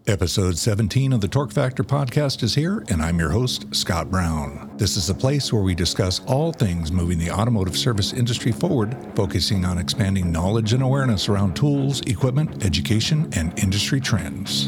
Episode 17 of the Torque Factor podcast is here, and I'm your host, Scott Brown. This is a place where we discuss all things moving the automotive service industry forward, focusing on expanding knowledge and awareness around tools, equipment, education, and industry trends.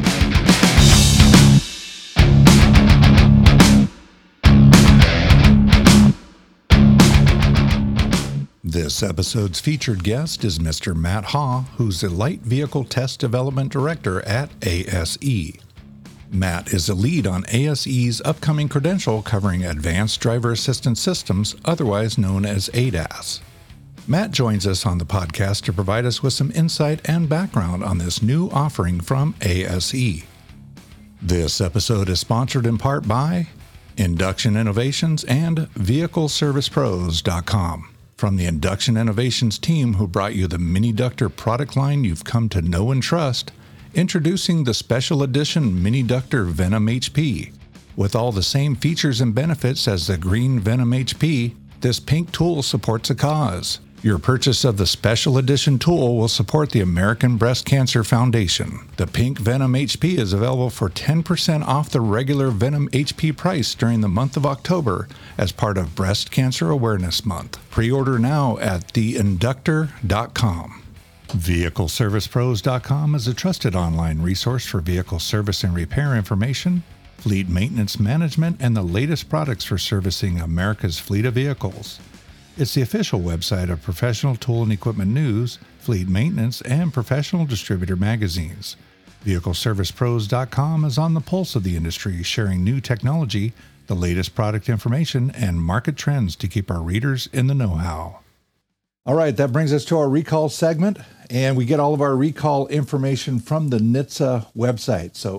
This episode's featured guest is Mr. Matt Ha, who's the Light Vehicle Test Development Director at ASE. Matt is a lead on ASE's upcoming credential covering Advanced Driver Assistance Systems, otherwise known as ADAS. Matt joins us on the podcast to provide us with some insight and background on this new offering from ASE. This episode is sponsored in part by Induction Innovations and VehicleServicePros.com. From the Induction Innovations team who brought you the Mini Ductor product line you've come to know and trust, introducing the special edition Mini Ductor Venom HP. With all the same features and benefits as the green Venom HP, this pink tool supports a cause. Your purchase of the special edition tool will support the American Breast Cancer Foundation. The pink Venom HP is available for 10% off the regular Venom HP price during the month of October as part of Breast Cancer Awareness Month. Pre-order now at theinductor.com. VehicleServicePros.com is a trusted online resource for vehicle service and repair information, fleet maintenance management, and the latest products for servicing America's fleet of vehicles. It's the official website of Professional Tool and Equipment News, Fleet Maintenance, and Professional Distributor magazines. VehicleServicePros.com is on the pulse of the industry, sharing new technology, the latest product information, and market trends to keep our readers in the know-how. All right, that brings us to our recall segment, and we get all of our recall information from the NHTSA website, so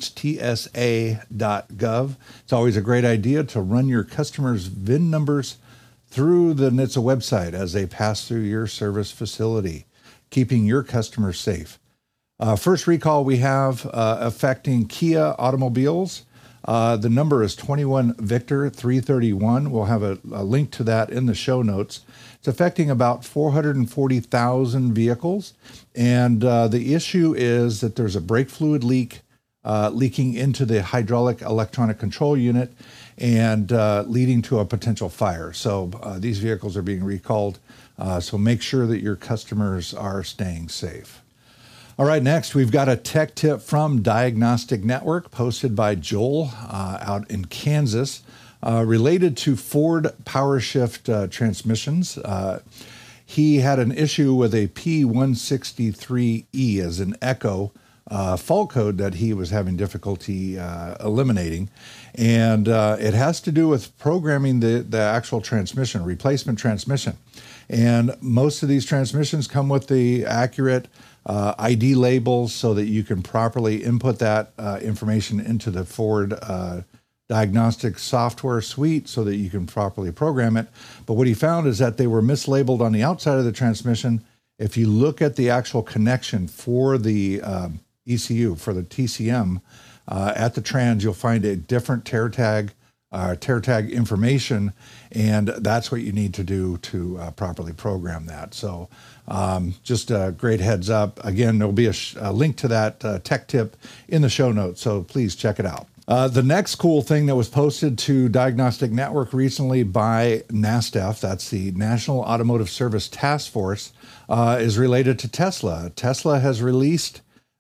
nhtsa.gov. It's always a great idea to run your customers' VIN numbers through the NHTSA website as they pass through your service facility, keeping your customers safe. First recall we have affecting Kia automobiles. The number is 21 Victor 331. We'll have a link to that in the show notes. It's affecting about 440,000 vehicles. And the issue is that there's a brake fluid leak leaking into the hydraulic electronic control unit and leading to a potential fire. So these vehicles are being recalled. So make sure that your customers are staying safe. All right, next we've got a tech tip from Diagnostic Network posted by Joel out in Kansas related to Ford PowerShift transmissions. He had an issue with a P163E as an Echo fault code that he was having difficulty eliminating. And it has to do with programming the actual transmission, replacement transmission. And most of these transmissions come with the accurate ID labels so that you can properly input that information into the Ford diagnostic software suite so that you can properly program it. But what he found is that they were mislabeled on the outside of the transmission. If you look at the actual connection for the ECU, for the TCM, at the trans, you'll find a different tear tag information, and that's what you need to do to properly program that. So just a great heads up. Again, there'll be a link to that tech tip in the show notes, so please check it out. The next cool thing that was posted to Diagnostic Network recently by NASTF, that's the National Automotive Service Task Force, is related to Tesla. Tesla has released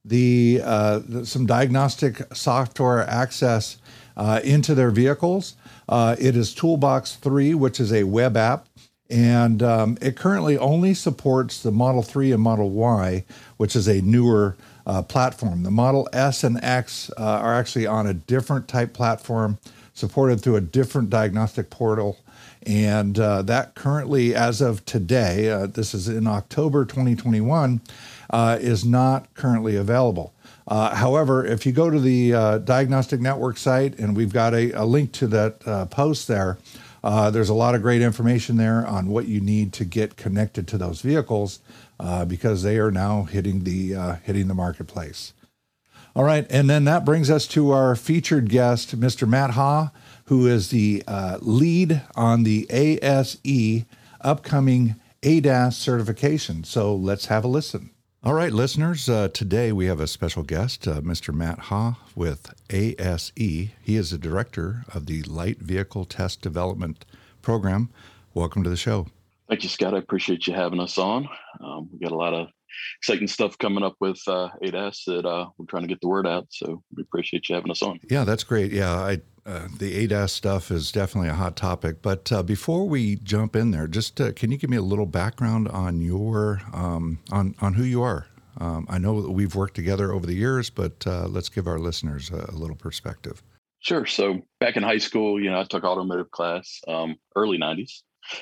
some diagnostic software access into their vehicles. It is Toolbox 3, which is a web app, and it currently only supports the Model 3 and Model Y, which is a newer platform. The Model S and X are actually on a different type platform, supported through a different diagnostic portal, and that currently, as of today, this is in October 2021, is not currently available. However, if you go to the Diagnostic Network site, and we've got a link to that post there, there's a lot of great information there on what you need to get connected to those vehicles because they are now hitting the marketplace. All right, and then that brings us to our featured guest, Mr. Matt Ha, who is the lead on the ASE upcoming ADAS certification. So let's have a listen. All right, listeners, today we have a special guest, Mr. Matt Ha with ASE. He is the director of the Light Vehicle Test Development Program. Welcome to the show. Thank you, Scott. I appreciate you having us on. We got a lot of exciting stuff coming up with ADAS that we're trying to get the word out. So we appreciate you having us on. Yeah, that's great. Yeah, the ADAS stuff is definitely a hot topic. But before we jump in there, just can you give me a little background on your on who you are? I know that we've worked together over the years, but let's give our listeners a little perspective. Sure. So back in high school, I took automotive class, early 90s.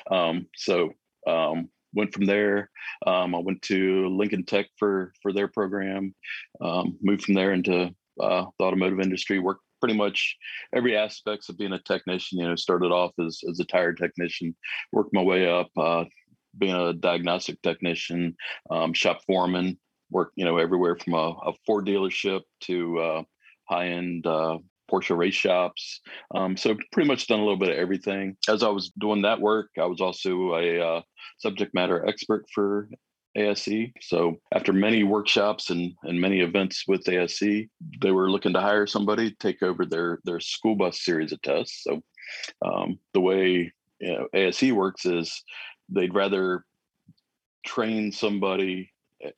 Went from there. I went to Lincoln Tech for their program, moved from there into the automotive industry, worked pretty much every aspects of being a technician. Started off as a tire technician, worked my way up, being a diagnostic technician, shop foreman, worked, everywhere from a Ford dealership to high-end Porsche race shops. So pretty much done a little bit of everything. As I was doing that work, I was also a subject matter expert for ASE. So after many workshops and many events with ASE, they were looking to hire somebody to take over their school bus series of tests. So the way ASE works is they'd rather train somebody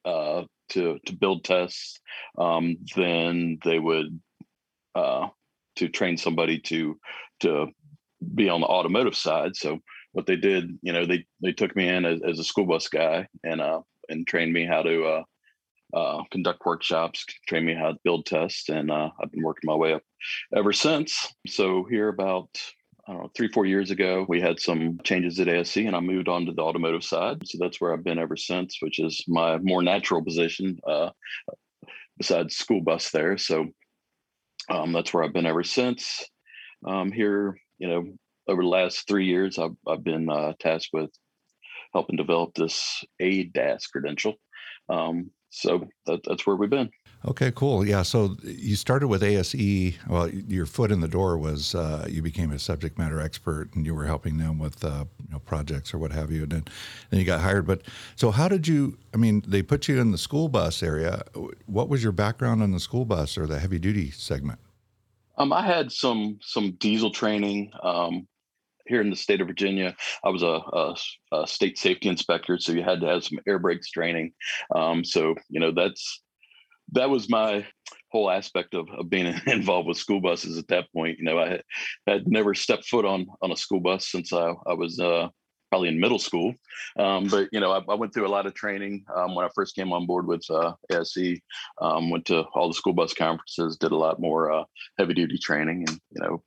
to build tests than they would to train somebody to be on the automotive side. So what they did, they took me in as a school bus guy and trained me how to conduct workshops, trained me how to build tests, and I've been working my way up ever since. So here about 3-4 years ago, we had some changes at ASE, and I moved on to the automotive side. So that's where I've been ever since, which is my more natural position besides school bus there. So that's where I've been ever since. Here, over the last 3 years, I've been tasked with helping develop this ADAS credential. So that's where we've been. Okay, cool. Yeah, so you started with ASE. Well, your foot in the door was you became a subject matter expert, and you were helping them with projects or what have you. And then you got hired. But so how did you? I mean, they put you in the school bus area. What was your background on the school bus or the heavy duty segment? I had some diesel training. Here in the state of Virginia, I was a state safety inspector, so you had to have some air brakes training. So that was my whole aspect of being involved with school buses at that point. I had never stepped foot on a school bus since I was probably in middle school. But I went through a lot of training when I first came on board with ASE. Went to all the school bus conferences, did a lot more heavy duty training, and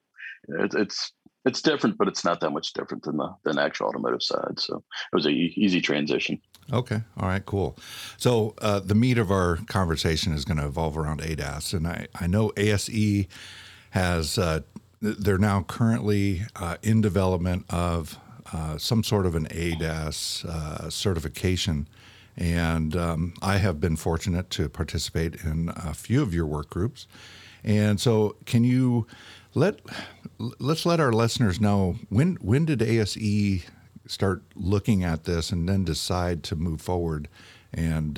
it's different, but it's not that much different than the actual automotive side. So it was an easy transition. Okay. All right, cool. So the meat of our conversation is going to evolve around ADAS. And I know ASE has, they're now currently in development of some sort of an ADAS certification. And I have been fortunate to participate in a few of your work groups. And so can you let's let our listeners know when did ASE start looking at this and then decide to move forward and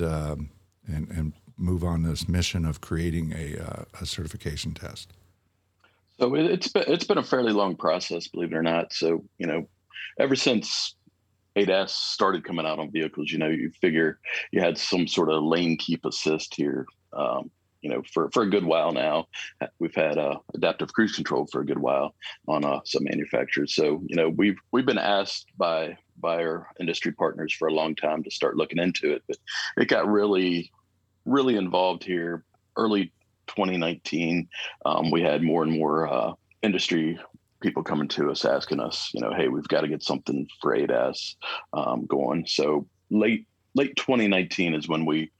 move on this mission of creating a certification test? So it's been a fairly long process, believe it or not. So ever since ADAS started coming out on vehicles, you figure you had some sort of lane keep assist here. For a good while now. We've had adaptive cruise control for a good while on some manufacturers. So, we've been asked by our industry partners for a long time to start looking into it, but it got really, really involved here early 2019. We had more and more industry people coming to us asking us, hey, we've got to get something for ADAS going. So late 2019 is when we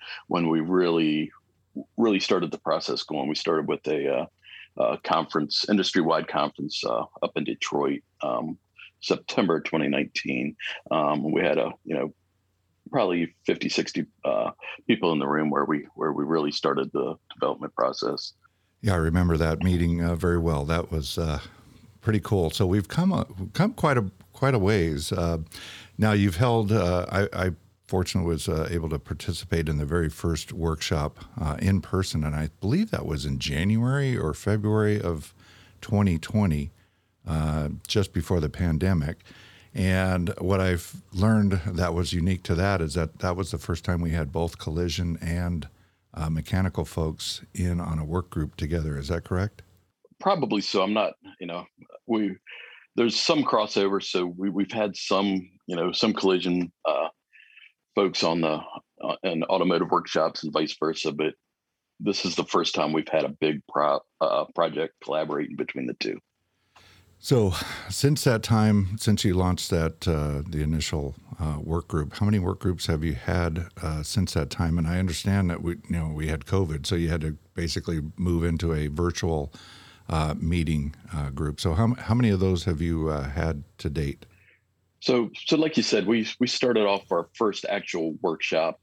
really started the process going. We started with a conference, industry-wide conference up in Detroit, September 2019. We had probably 50, 60 people in the room where we really started the development process. Yeah, I remember that meeting very well. That was pretty cool. So we've come quite a ways. Now you've held, I fortunately was able to participate in the very first workshop in person, and I believe that was in January or February of 2020, just before the pandemic. And what I've learned that was unique to that is that that was the first time we had both collision and mechanical folks in on a work group together. Is that correct? Probably so. I'm not, we there's some crossover. So we've had some, some collision folks on the in automotive workshops and vice versa. But this is the first time we've had a big project collaborating between the two. So, since that time, since you launched that the initial work group, how many work groups have you had since that time? And I understand that we had COVID, so you had to basically move into a virtual meeting group. So, how many of those have you had to date? So like you said, we started off our first actual workshop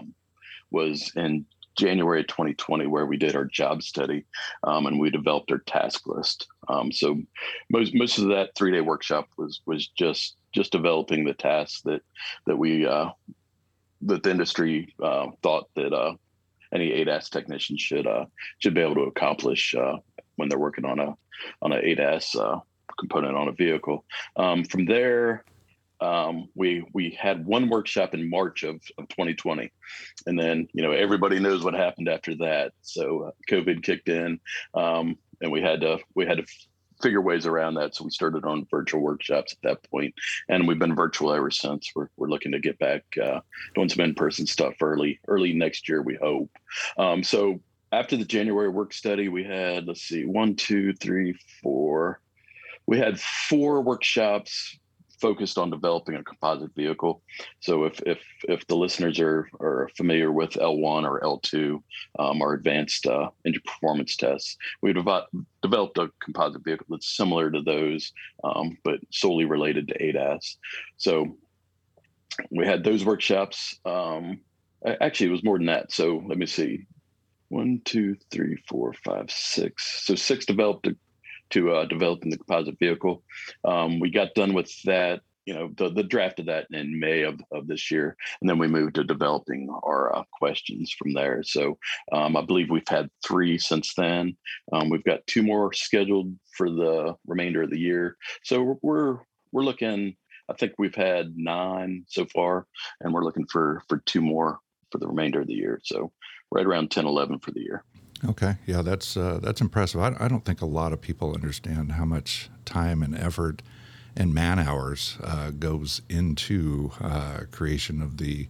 was in January of 2020, where we did our job study and we developed our task list. So most of that 3-day workshop was just developing the tasks that we that the industry thought that any ADAS technician should be able to accomplish when they're working on an ADAS component on a vehicle. From there, we had one workshop in March of 2020, and then everybody knows what happened after that. So COVID kicked in, and we had to figure ways around that. So we started on virtual workshops at that point, and we've been virtual ever since. We're looking to get back doing some in-person stuff early next year, we hope. So after the January work study, we had, let's see, 1, 2, 3, 4. We had 4 workshops focused on developing a composite vehicle. So if the listeners are familiar with L1 or L2, our advanced engine performance tests, we developed a composite vehicle that's similar to those, but solely related to ADAS. So we had those workshops. Actually, it was more than that. So let me see. 1, 2, 3, 4, 5, 6. So 6 developed to developing the composite vehicle. We got done with that, the draft of that in May of this year. And then we moved to developing our questions from there. So I believe we've had 3 since then. We've got 2 more scheduled for the remainder of the year. So we're looking, I think we've had 9 so far, and we're looking for 2 more for the remainder of the year. So right around 10, 11 for the year. Okay, yeah, that's impressive. I don't think a lot of people understand how much time and effort and man hours goes into creation of the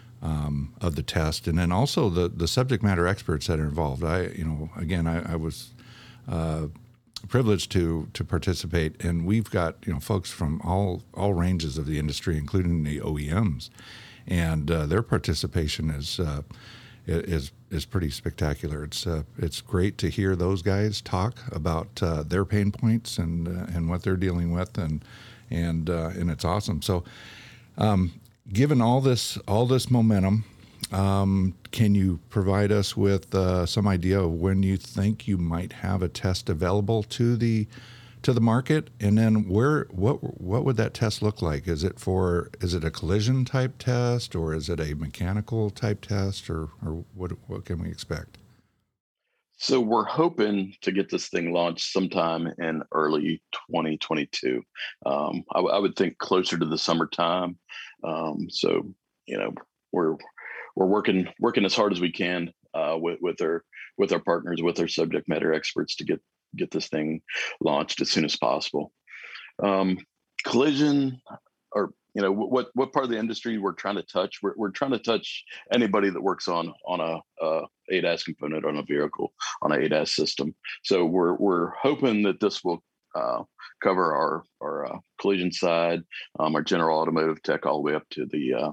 test, and then also the subject matter experts that are involved. I was privileged to participate, and we've got folks from all ranges of the industry, including the OEMs, and their participation is pretty spectacular. It's great to hear those guys talk about their pain points and what they're dealing with, and it's awesome. So, given all this momentum, can you provide us with some idea of when you think you might have a test available to the market, and then what would that test look like? Is it a collision type test, or is it a mechanical type test, or what can we expect? So we're hoping to get this thing launched sometime in early 2022. I would think closer to the summertime. So we're working as hard as we can with our partners, with our subject matter experts, to get this thing launched as soon as possible. Collision, or what part of the industry we're trying to touch? We're trying to touch anybody that works on a ADAS component on a vehicle, on an ADAS system. So we're hoping that this will cover our collision side, our general automotive tech, all the way up to the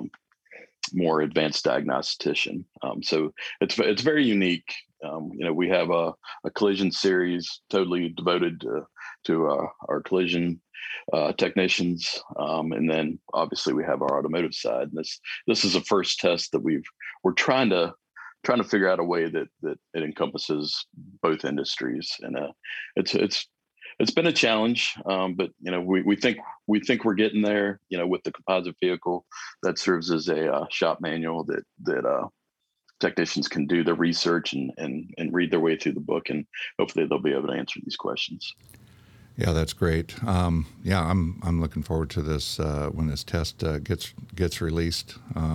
more advanced diagnostician. So it's very unique. We have a collision series totally devoted to our collision technicians, and then obviously we have our automotive side. And this is the first test that we're trying to figure out a way that it encompasses both industries, and it's It's been a challenge, but we think we're getting there. With the composite vehicle that serves as a shop manual that technicians can do their research and read their way through the book, and hopefully they'll be able to answer these questions. Yeah, that's great. Yeah, I'm looking forward to this when this test gets released.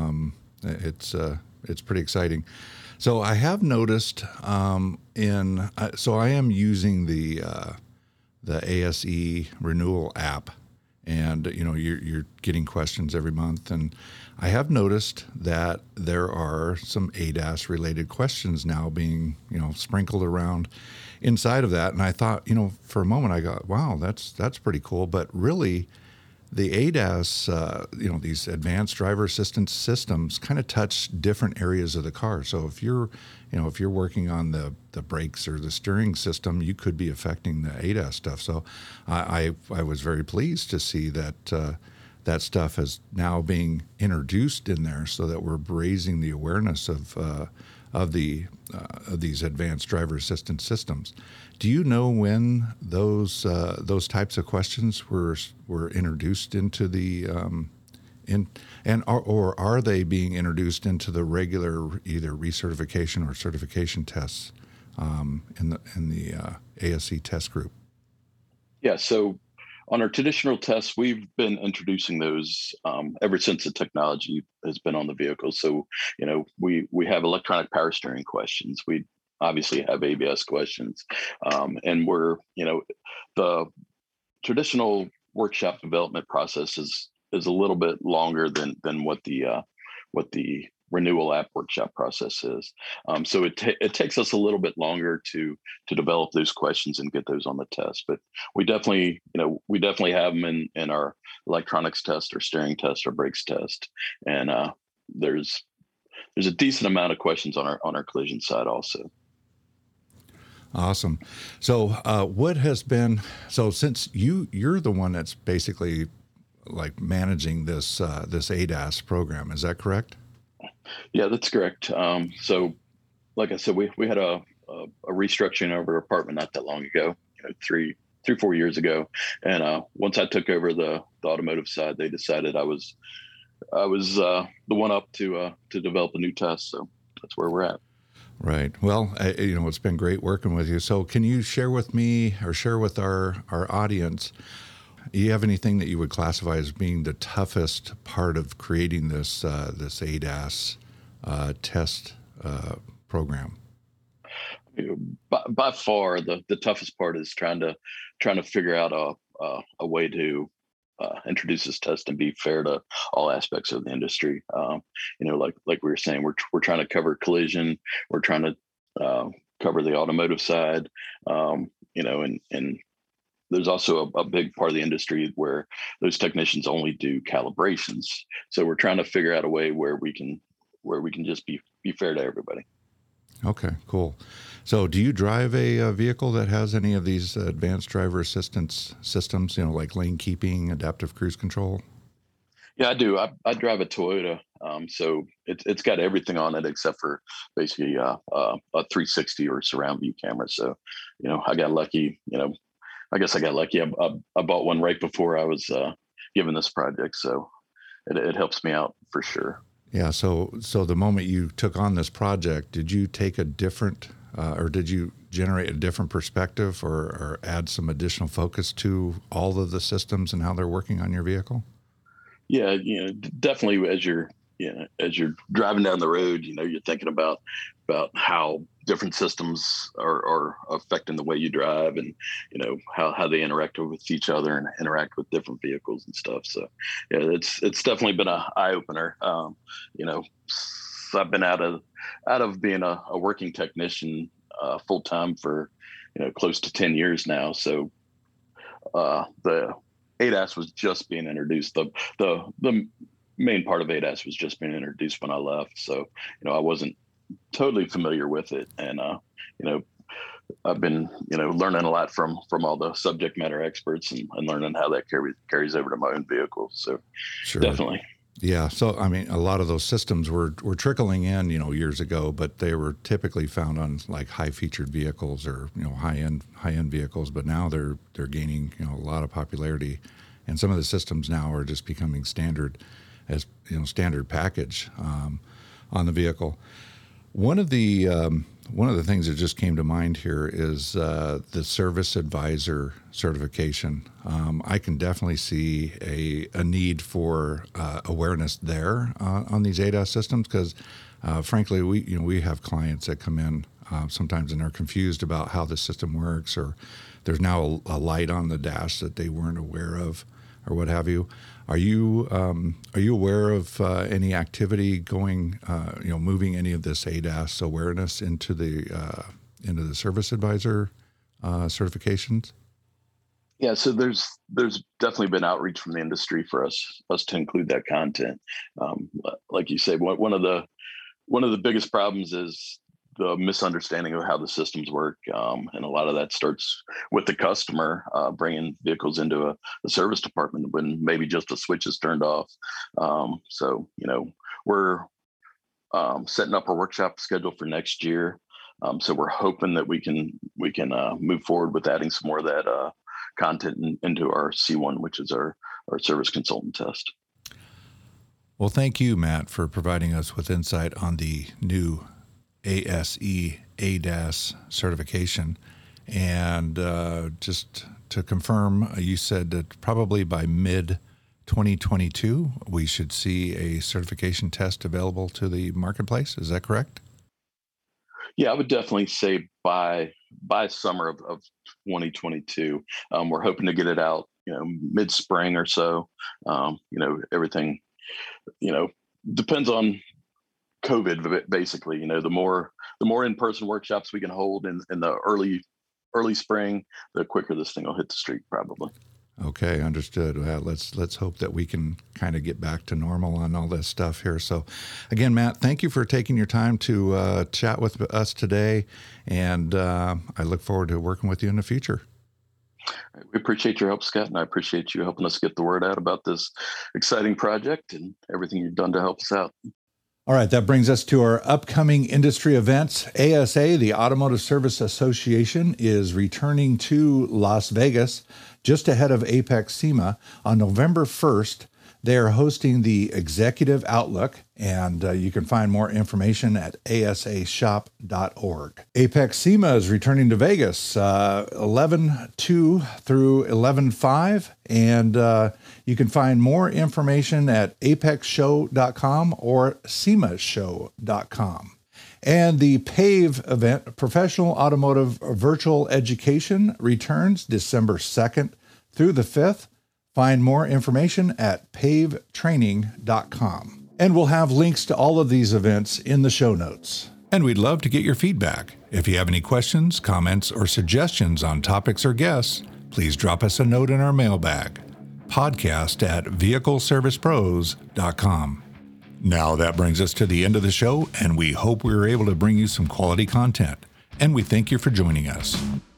It's pretty exciting. So I have noticed so I am using the ASE renewal app, and you're getting questions every month, and I have noticed that there are some ADAS related questions now being sprinkled around inside of that, and I thought for a moment I got, wow, that's pretty cool, but really the ADAS, these advanced driver assistance systems kind of touch different areas of the car. So if you're working on the brakes or the steering system, you could be affecting the ADAS stuff. So I was very pleased to see that that stuff is now being introduced in there, so that we're raising the awareness of these advanced driver assistance systems. Do you know when those types of questions were introduced into the or are they being introduced into the regular either recertification or certification tests in the ASE test group? Yeah. So on our traditional tests, we've been introducing those ever since the technology has been on the vehicle. So, we have electronic power steering questions. We obviously have ABS questions, and the traditional workshop development process is a little bit longer than what the renewal app workshop process is. So it takes us a little bit longer to develop those questions and get those on the test. But we definitely have them in our electronics test, our steering test, our brakes test, and there's a decent amount of questions on our collision side also. Awesome. So since you're the one that's basically like managing this ADAS program, is that correct? Yeah, that's correct. So like I said, we had a restructuring of our department not that long ago, 4 years ago. And once I took over the automotive side, they decided I was the one up to develop a new test. So that's where we're at. Right. Well, it's been great working with you. So can you share with me or share with our audience, do you have anything that you would classify as being the toughest part of creating this ADAS test program? By far, the toughest part is trying to figure out a way to introduce this test and be fair to all aspects of the industry. Like we were saying, we're trying to cover collision, we're trying to cover the automotive side, and there's also a big part of the industry where those technicians only do calibrations. So we're trying to figure out a way where we can just be fair to everybody. Okay, cool. So do you drive a vehicle that has any of these advanced driver assistance systems, like lane keeping, adaptive cruise control? Yeah, I do. I drive a Toyota, so it's got everything on it except for basically a 360 or surround view camera. So, I got lucky. I guess I got lucky. I bought one right before I was given this project, so it helps me out for sure. Yeah. So the moment you took on this project, did you take a different, or did you generate a different perspective, or add some additional focus to all of the systems and how they're working on your vehicle? Yeah, definitely. As you're driving down the road, you're thinking about how different systems are affecting the way you drive, and how they interact with each other and interact with different vehicles and stuff. So yeah, it's definitely been an eye opener. I've been out of being a working technician full time for close to 10 years now. So the ADAS was just being introduced. The main part of ADAS was just being introduced when I left. So, I wasn't totally familiar with it. And, I've been, learning a lot from all the subject matter experts and learning how that carries over to my own vehicle. So Sure. definitely. Yeah. So, I mean, a lot of those systems were trickling in, years ago, but they were typically found on like high featured vehicles or, high end vehicles. But now they're gaining, a lot of popularity, and some of the systems now are just becoming standard as, standard package on the vehicle. One of the things that just came to mind here is the Service Advisor certification. I can definitely see a need for awareness there on these ADAS systems because, frankly, we have clients that come in sometimes and are confused about how the system works, or there's now a light on the dash that they weren't aware of, or what have you. Are you aware of any activity going, moving any of this ADAS awareness into the Service Advisor certifications? Yeah, so there's definitely been outreach from the industry for us to include that content. Like you say, one of the biggest problems is the misunderstanding of how the systems work, and a lot of that starts with the customer bringing vehicles into a service department when maybe just a switch is turned off. So we're setting up our workshop schedule for next year. So we're hoping that we can move forward with adding some more of that content into our C1, which is our service consultant test. Well, thank you, Matt, for providing us with insight on the new ASE ADAS certification. And just to confirm, you said that probably by mid-2022, we should see a certification test available to the marketplace. Is that correct? Yeah, I would definitely say by summer of 2022. We're hoping to get it out, mid-spring or so. Everything, depends on COVID, basically. The more in-person workshops we can hold in the early spring, the quicker this thing will hit the street, probably. Okay, understood. Well, let's hope that we can kind of get back to normal on all this stuff here. So, again, Matt, thank you for taking your time to chat with us today, and I look forward to working with you in the future. We appreciate your help, Scott, and I appreciate you helping us get the word out about this exciting project and everything you've done to help us out. All right, that brings us to our upcoming industry events. ASA, the Automotive Service Association, is returning to Las Vegas just ahead of APEX SEMA on November 1st. They are hosting the Executive Outlook, and you can find more information at asashop.org. APEX SEMA is returning to Vegas 11/2 through 11/5, and you can find more information at apexshow.com or semashow.com. And the PAVE event, Professional Automotive Virtual Education, returns December 2nd through the 5th. Find more information at pavetraining.com. And we'll have links to all of these events in the show notes. And we'd love to get your feedback. If you have any questions, comments, or suggestions on topics or guests, please drop us a note in our mailbag. podcast@vehicleservicepros.com. Now that brings us to the end of the show, and we hope we were able to bring you some quality content. And we thank you for joining us.